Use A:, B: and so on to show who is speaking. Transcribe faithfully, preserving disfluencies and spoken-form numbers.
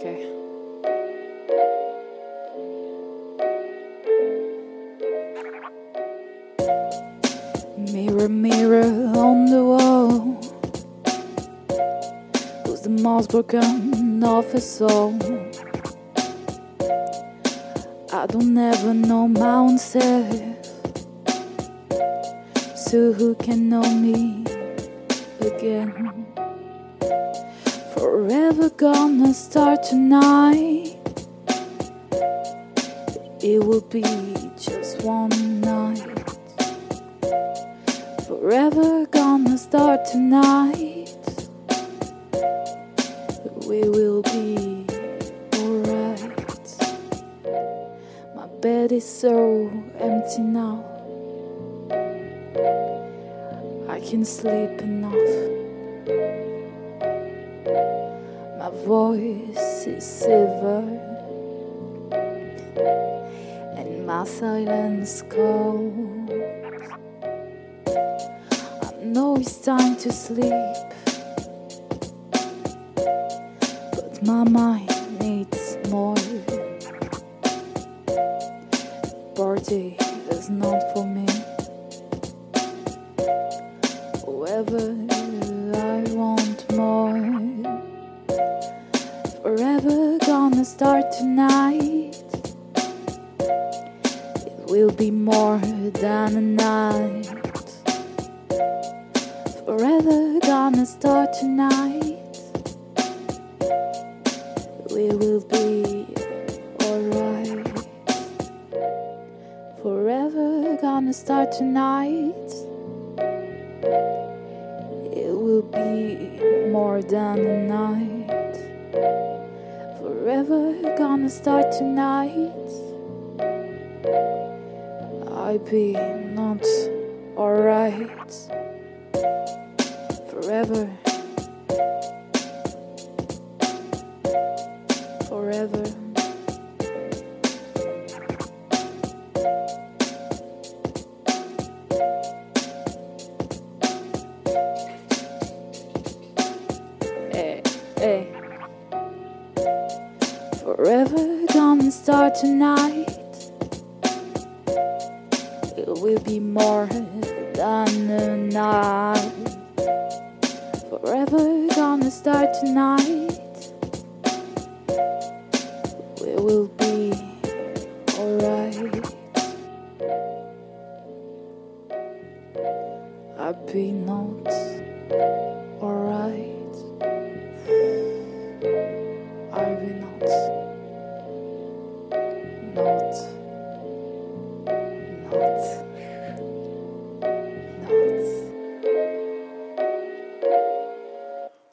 A: Okay. Mirror, mirror on the wall, who's the most broken of us all? I don't ever know my own self, so who can know me again? Forever gonna start tonight. It will be just one night. Forever gonna start tonight. We will be alright. My bed is so empty now. I can sleep enough. My voice is silver and my silence cold. I know it's time to sleep, but my mind needs more. Party is not for me. However, I want more. Forever gonna start tonight. It will be more than a night. Forever gonna start tonight. We will be alright. Forever gonna start tonight. It will be more than a night. Forever gonna start tonight. I be not alright. Forever. Forever. Hey, hey. Forever gonna start tonight. It will be more than a night. Forever gonna start tonight. We will be alright. I be not alright. I be not.